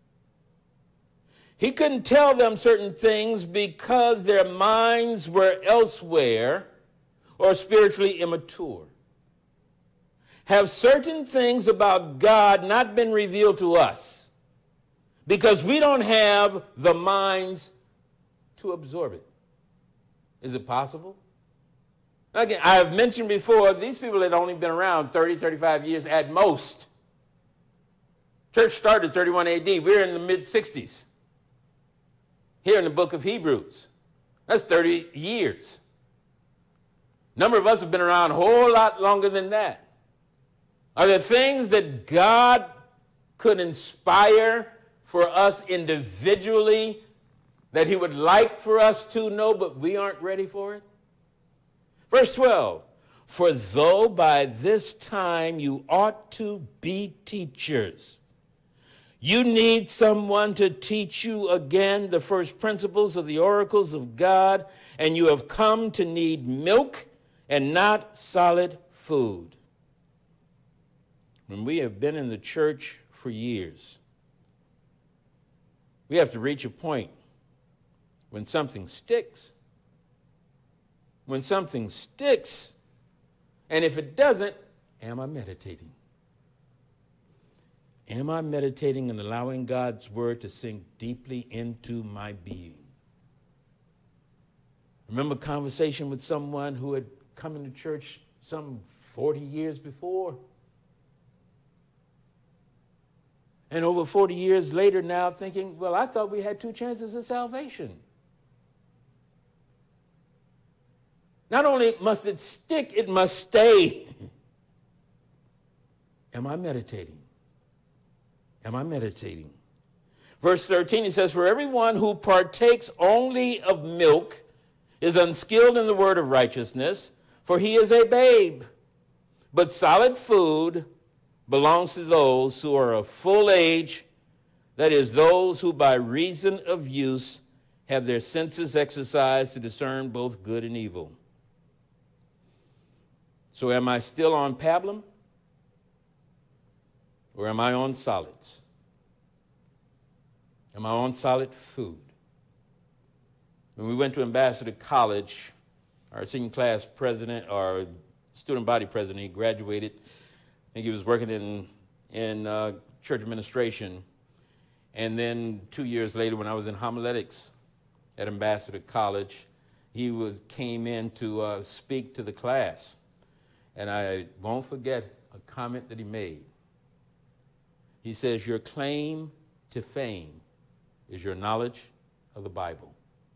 He couldn't tell them certain things because their minds were elsewhere or spiritually immature. Have certain things about God not been revealed to us because we don't have the minds to absorb it? Is it possible? Again, I have mentioned before, these people had only been around 30, 35 years at most. Church started 31 AD. We're in the mid-60s. Here in the book of Hebrews. That's 30 years. A number of us have been around a whole lot longer than that. Are there things that God could inspire for us individually that he would like for us to know, but we aren't ready for it? Verse 12, for though by this time you ought to be teachers, you need someone to teach you again the first principles of the oracles of God, and you have come to need milk and not solid food. When we have been in the church for years, we have to reach a point when something sticks. When something sticks, and if it doesn't, am I meditating? Am I meditating and allowing God's word to sink deeply into my being? Remember a conversation with someone who had come into church some 40 years before? And over 40 years later now thinking, well, I thought we had 2 chances of salvation. Not only must it stick, it must stay. Am I meditating? Am I meditating? Verse 13, he says, for everyone who partakes only of milk is unskilled in the word of righteousness, for he is a babe. But solid food belongs to those who are of full age, that is, those who by reason of use have their senses exercised to discern both good and evil. So am I still on pablum? Or am I on solids? Am I on solid food? When we went to Ambassador College, our senior class president, our student body president, he graduated. I think he was working in church administration. And then 2 years later, when I was in homiletics at Ambassador College, he came in to speak to the class. And I won't forget a comment that he made. He says, your claim to fame is your knowledge of the Bible.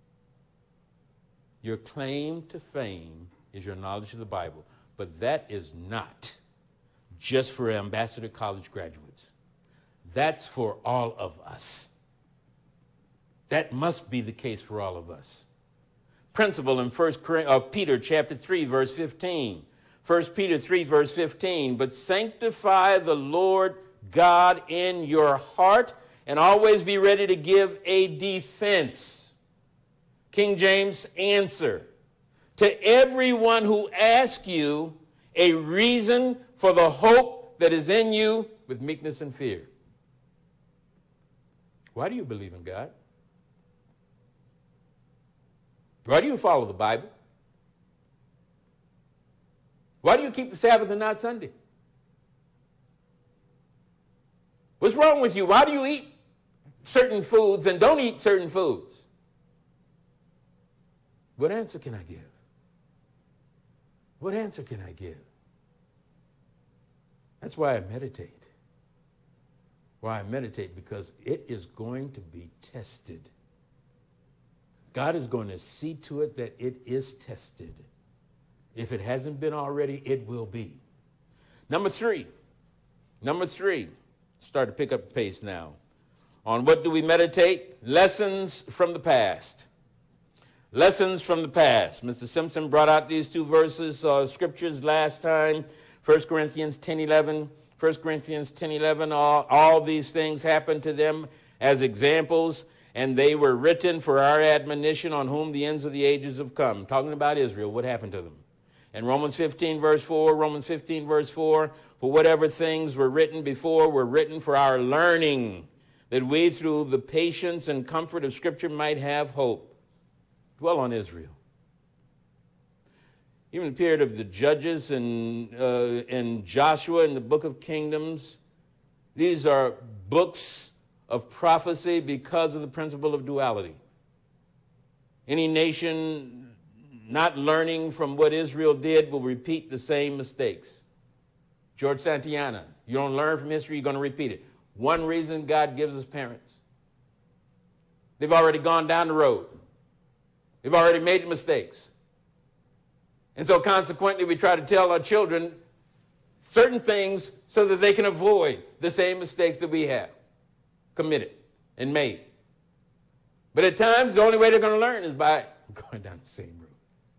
Your claim to fame is your knowledge of the Bible. But that is not just for Ambassador College graduates. That's for all of us. That must be the case for all of us. Principle in Peter chapter 3, verse 15. 1 Peter 3, verse 15. But sanctify the Lord God in your heart, and always be ready to give a defense. King James, answer. To everyone who asks you a reason for the hope that is in you with meekness and fear. Why do you believe in God? Why do you follow the Bible? Why do you keep the Sabbath and not Sunday? What's wrong with you? Why do you eat certain foods and don't eat certain foods? What answer can I give? What answer can I give? That's why I meditate. Why I meditate, because it is going to be tested. God is going to see to it that it is tested. If it hasn't been already, it will be. Number three. Start to pick up the pace now. On what do we meditate? Lessons from the past. Lessons from the past. Mr. Simpson brought out these two verses, scriptures last time. 1 Corinthians 10:11. 1 Corinthians 10:11. All these things happened to them as examples, and they were written for our admonition, on whom the ends of the ages have come. Talking about Israel, what happened to them? And Romans 15, verse 4, for whatever things were written before were written for our learning, that we through the patience and comfort of Scripture might have hope. Dwell on Israel. Even the period of the Judges and Joshua in the Book of Kingdoms, these are books of prophecy because of the principle of duality. Any nation not learning from what Israel did will repeat the same mistakes. George Santayana, you don't learn from history, you're going to repeat it. One reason God gives us parents. They've already gone down the road. They've already made the mistakes. And so consequently, we try to tell our children certain things so that they can avoid the same mistakes that we have committed and made. But at times, the only way they're going to learn is by going down the same road.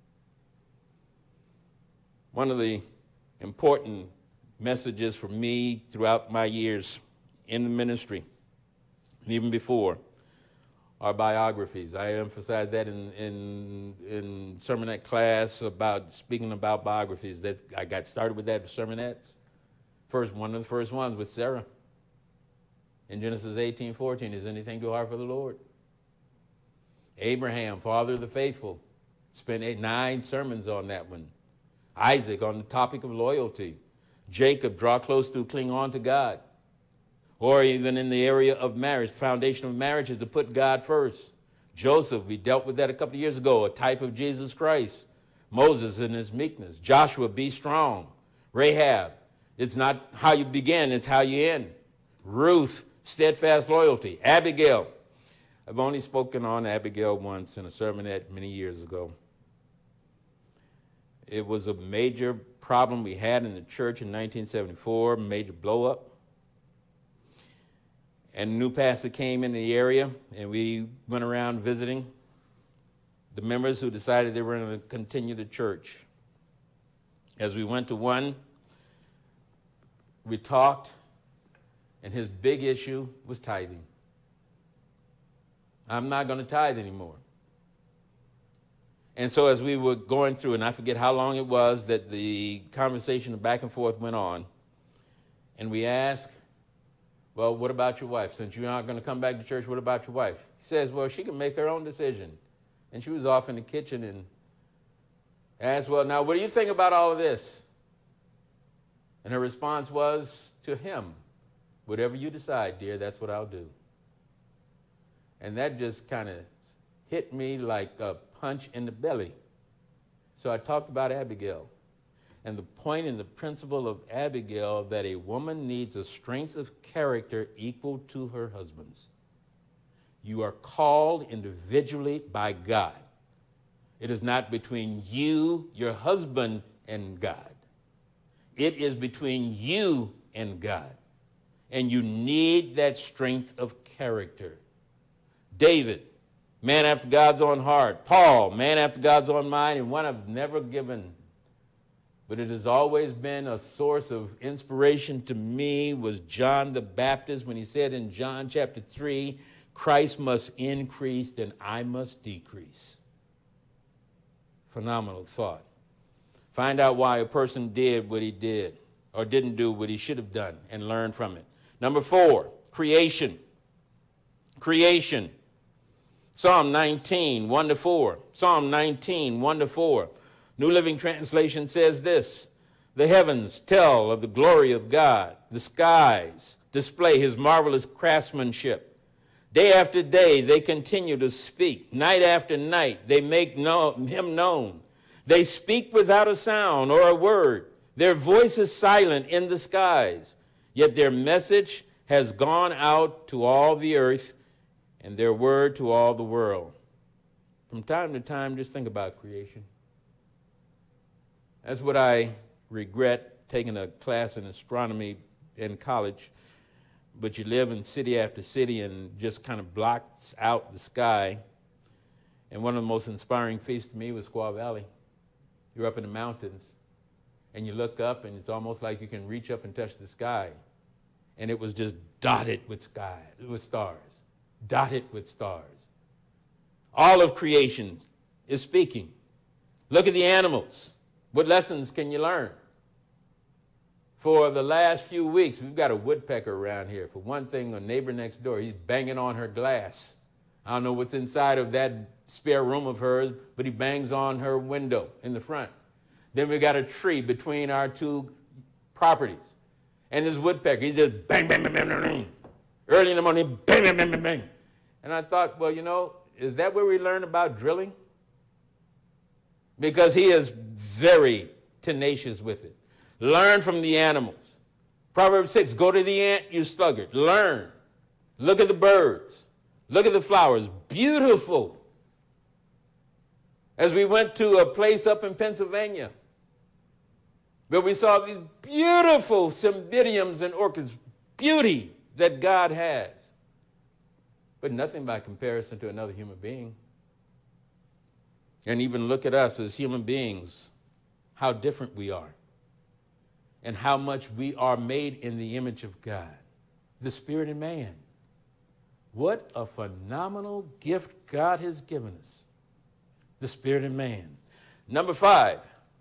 One of the important messages for me throughout my years in the ministry, and even before, are biographies. I emphasize that in sermonette class about speaking about biographies. I got started with that with sermonettes. One of the first ones with Sarah. In Genesis 18:14, is anything too hard for the Lord? Abraham, father of the faithful, spent 9 sermons on that one. Isaac on the topic of loyalty. Jacob, draw close to cling on to God. Or even in the area of marriage, the foundation of marriage is to put God first. Joseph, we dealt with that a couple of years ago, a type of Jesus Christ. Moses in his meekness. Joshua, be strong. Rahab, it's not how you begin, it's how you end. Ruth, steadfast loyalty. Abigail, I've only spoken on Abigail once in a sermonette many years ago. It was a major problem we had in the church in 1974, major blow up. And a new pastor came in the area, and we went around visiting the members who decided they were going to continue the church. As we went to one, we talked, and his big issue was tithing. I'm not going to tithe anymore. And so as we were going through, and I forget how long it was that the conversation back and forth went on, and we asked, well, what about your wife? Since you're not going to come back to church, what about your wife? He says, well, she can make her own decision. And she was off in the kitchen and asked, well, now, what do you think about all of this? And her response was to him, whatever you decide, dear, that's what I'll do. And that just kind of hit me like a punch in the belly. So I talked about Abigail. And the point and the principle of Abigail, that a woman needs a strength of character equal to her husband's. You are called individually by God. It is not between you, your husband, and God. It is between you and God. And you need that strength of character. David, man after God's own heart. Paul, man after God's own mind, and one I've never given but it has always been a source of inspiration to me was John the Baptist when he said in John chapter 3, Christ must increase and I must decrease. Phenomenal thought. Find out why a person did what he did or didn't do what he should have done and learn from it. Number 4, creation. Creation. Psalm 19, 1-4. Psalm 19, 1-4. New Living Translation says this: the heavens tell of the glory of God. The skies display his marvelous craftsmanship. Day after day they continue to speak. Night after night they make him known. They speak without a sound or a word. Their voice is silent in the skies, yet their message has gone out to all the earth and their word to all the world. From time to time, just think about creation. That's what I regret, taking a class in astronomy in college, but you live in city after city and just kind of blocks out the sky. And one of the most inspiring feats to me was Squaw Valley. You're up in the mountains, and you look up, and it's almost like you can reach up and touch the sky. And it was just dotted with stars, dotted with stars. All of creation is speaking. Look at the animals. What lessons can you learn? For the last few weeks, we've got a woodpecker around here. For one thing, a neighbor next door, he's banging on her glass. I don't know what's inside of that spare room of hers, but he bangs on her window in the front. Then we got a tree between our two properties. And this woodpecker, he's just bang, bang, bang, bang, bang. Early in the morning, bang, bang, bang, bang, bang. And I thought, well, you know, is that where we learn about drilling? Because he is very tenacious with it. Learn from the animals. Proverbs 6, go to the ant, you sluggard. Learn. Look at the birds. Look at the flowers. Beautiful. As we went to a place up in Pennsylvania, where we saw these beautiful cymbidiums and orchids, beauty that God has, but nothing by comparison to another human being. And even look at us as human beings, how different we are, and how much we are made in the image of God, the Spirit in man. What a phenomenal gift God has given us, the Spirit in man. Number 5,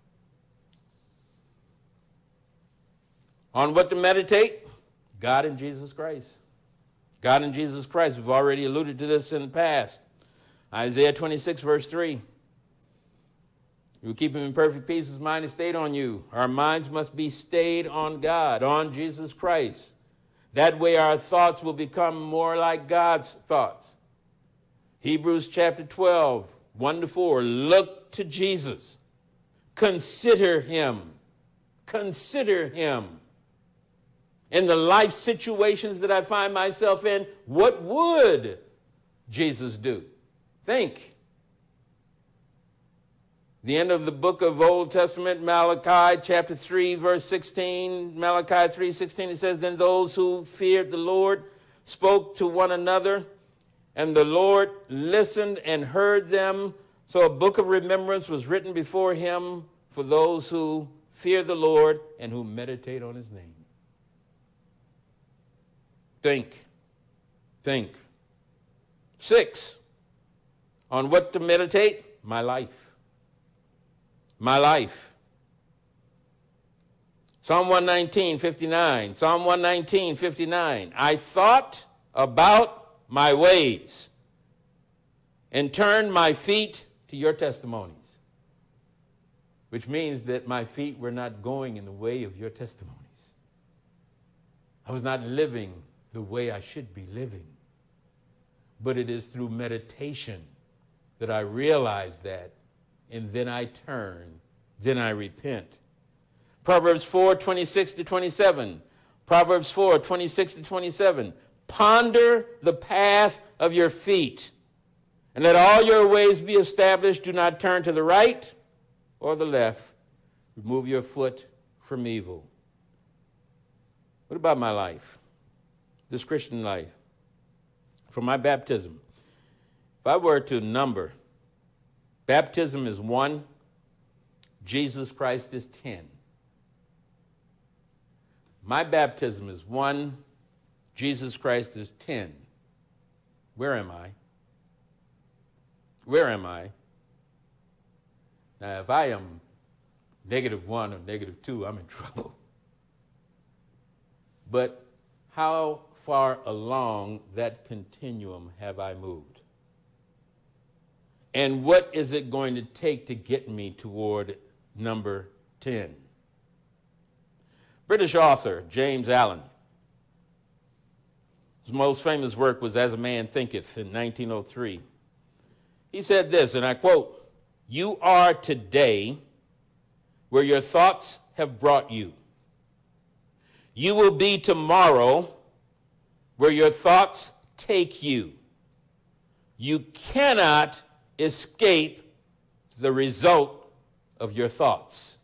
on what to meditate? God and Jesus Christ. God and Jesus Christ. We've already alluded to this in the past. Isaiah 26, verse 3. You will keep him in perfect peace, his mind is stayed on you. Our minds must be stayed on God, on Jesus Christ. That way our thoughts will become more like God's thoughts. Hebrews chapter 12, 1-4. Look to Jesus. Consider him. Consider him. In the life situations that I find myself in, what would Jesus do? Think. The end of the book of Old Testament, Malachi chapter 3, verse 16, Malachi 3:16, it says, then those who feared the Lord spoke to one another, and the Lord listened and heard them. So a book of remembrance was written before him for those who fear the Lord and who meditate on his name. Think. Think. 6, on what to meditate? My life. My life. Psalm 119:59. Psalm 119:59. I thought about my ways and turned my feet to your testimonies. Which means that my feet were not going in the way of your testimonies. I was not living the way I should be living. But it is through meditation that I realize that, and then I turn, then I repent. Proverbs 4:26-27. Proverbs 4:26-27. Ponder the path of your feet, and let all your ways be established. Do not turn to the right or the left. Remove your foot from evil. What about my life? This Christian life. From my baptism. If I were to number, baptism is 1, Jesus Christ is 10. My baptism is 1, Jesus Christ is 10. Where am I? Where am I? Now, if I am -1 or -2, I'm in trouble. But how far along that continuum have I moved? And what is it going to take to get me toward number 10? British author James Allen, his most famous work was As a Man Thinketh in 1903. He said this, and I quote, "You are today where your thoughts have brought you. You will be tomorrow where your thoughts take you. You cannot escape the result of your thoughts.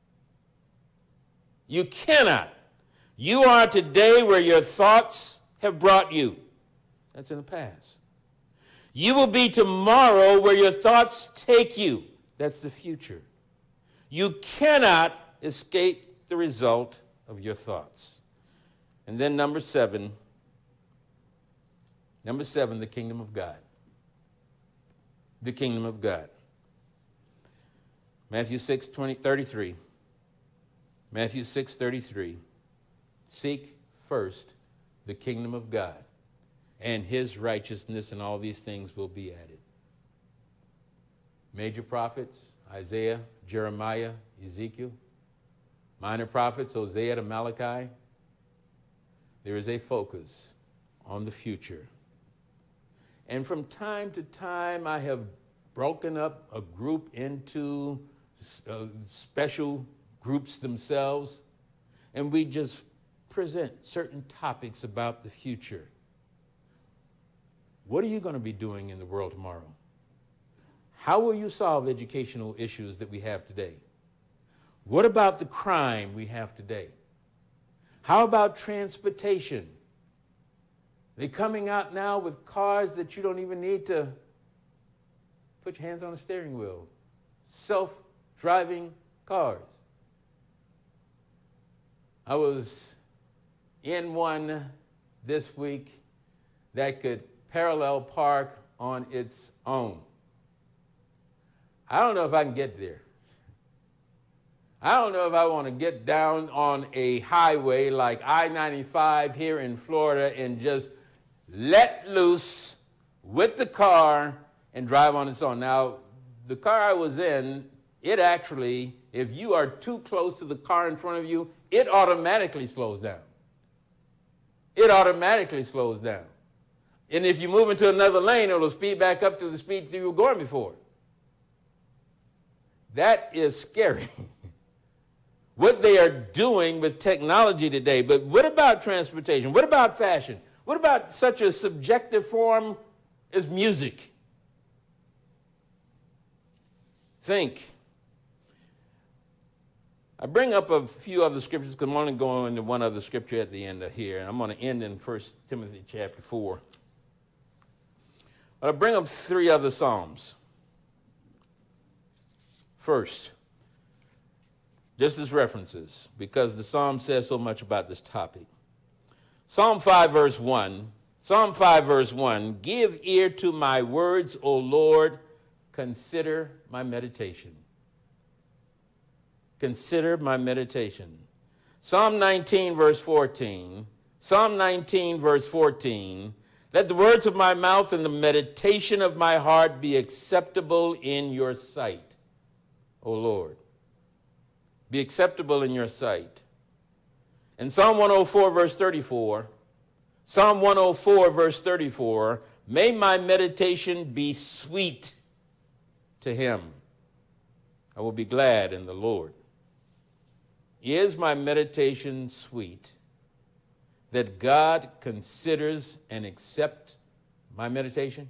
You cannot. You are today where your thoughts have brought you." That's in the past. "You will be tomorrow where your thoughts take you." That's the future. You cannot escape the result of your thoughts. And then number seven, the kingdom of God. The kingdom of God. Matthew 6:33. Matthew 6:33. Seek first the kingdom of God and his righteousness, and all these things will be added. Major prophets, Isaiah, Jeremiah, Ezekiel. Minor prophets, Hosea to Malachi. There is a focus on the future. And from time to time, I have broken up a group into special groups themselves, and we just present certain topics about the future. What are you going to be doing in the world tomorrow? How will you solve educational issues that we have today? What about the crime we have today? How about transportation? They're coming out now with cars that you don't even need to put your hands on the steering wheel. Self-driving cars. I was in one this week that could parallel park on its own. I don't know if I can get there. I don't know if I want to get down on a highway like I-95 here in Florida and just let loose with the car and drive on its own. Now, the car I was in, it actually, if you are too close to the car in front of you, it automatically slows down. It automatically slows down. And if you move into another lane, it'll speed back up to the speed you were going before. That is scary. What they are doing with technology today. But what about transportation? What about fashion? What about such a subjective form as music? Think. I bring up a few other scriptures because I'm only going into one other scripture at the end of here, and I'm going to end in 1 Timothy chapter 4. But I bring up 3 other Psalms. First, just as references, because the Psalm says so much about this topic. Psalm 5, verse 1. Psalm 5, verse 1. "Give ear to my words, O Lord. Consider my meditation." Consider my meditation. Psalm 19, verse 14. Psalm 19, verse 14. "Let the words of my mouth and the meditation of my heart be acceptable in your sight, O Lord." Be acceptable in your sight. And Psalm 104, verse 34. Psalm 104, verse 34. "May my meditation be sweet to him. I will be glad in the Lord." Is my meditation sweet, that God considers and accepts my meditation?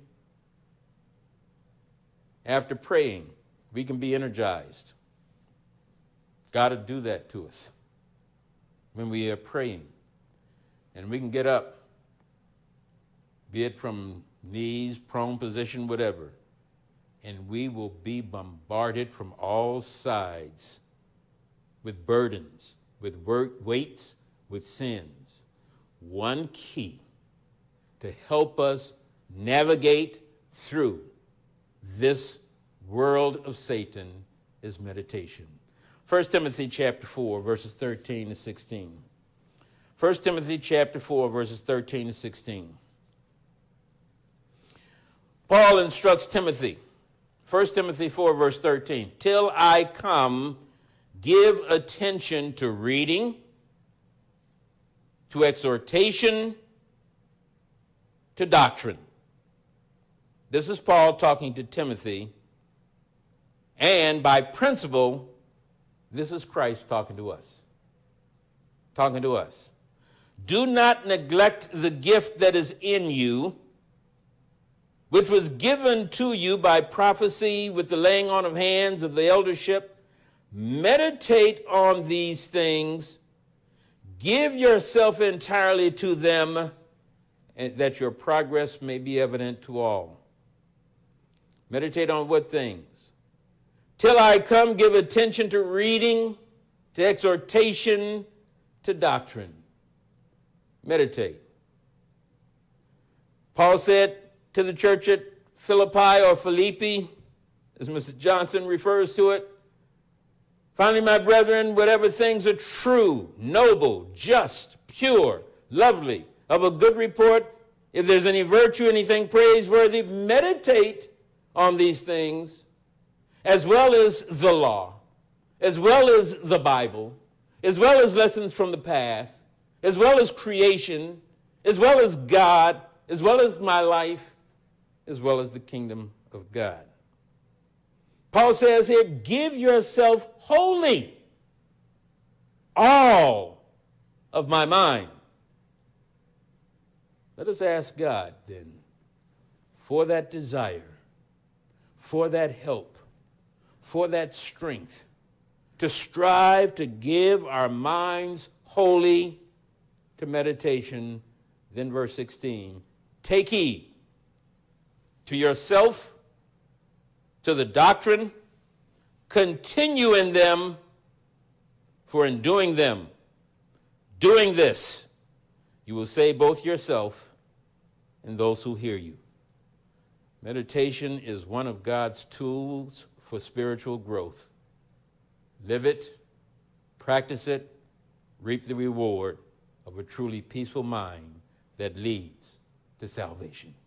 After praying, we can be energized. God will do that to us when we are praying. And we can get up, be it from knees, prone position, whatever, and we will be bombarded from all sides with burdens, with weights, with sins. One key to help us navigate through this world of Satan is meditation. 1 Timothy chapter 4, verses 13 to 16. 1 Timothy chapter 4, verses 13 to 16. Paul instructs Timothy, 1 Timothy 4, verse 13, till I come, give attention to reading, to exhortation, to doctrine. This is Paul talking to Timothy, and by principle, this is Christ talking to us. Talking to us. Do not neglect the gift that is in you, which was given to you by prophecy with the laying on of hands of the eldership. Meditate on these things. Give yourself entirely to them, and that your progress may be evident to all. Meditate on what things? Till I come, give attention to reading, to exhortation, to doctrine. Meditate. Paul said to the church at Philippi, or Philippi, as Mr. Johnson refers to it, finally, my brethren, whatever things are true, noble, just, pure, lovely, of a good report, if there's any virtue, anything praiseworthy, meditate on these things, as well as the law, as well as the Bible, as well as lessons from the past, as well as creation, as well as God, as well as my life, as well as the kingdom of God. Paul says here, give yourself wholly, all of my mind. Let us ask God then for that desire, for that help, for that strength to strive to give our minds wholly to meditation. Then verse 16, take heed to yourself, to the doctrine, continue in them, for in doing them, doing this, you will save both yourself and those who hear you. Meditation is one of God's tools for spiritual growth. Live it, practice it, reap the reward of a truly peaceful mind that leads to salvation.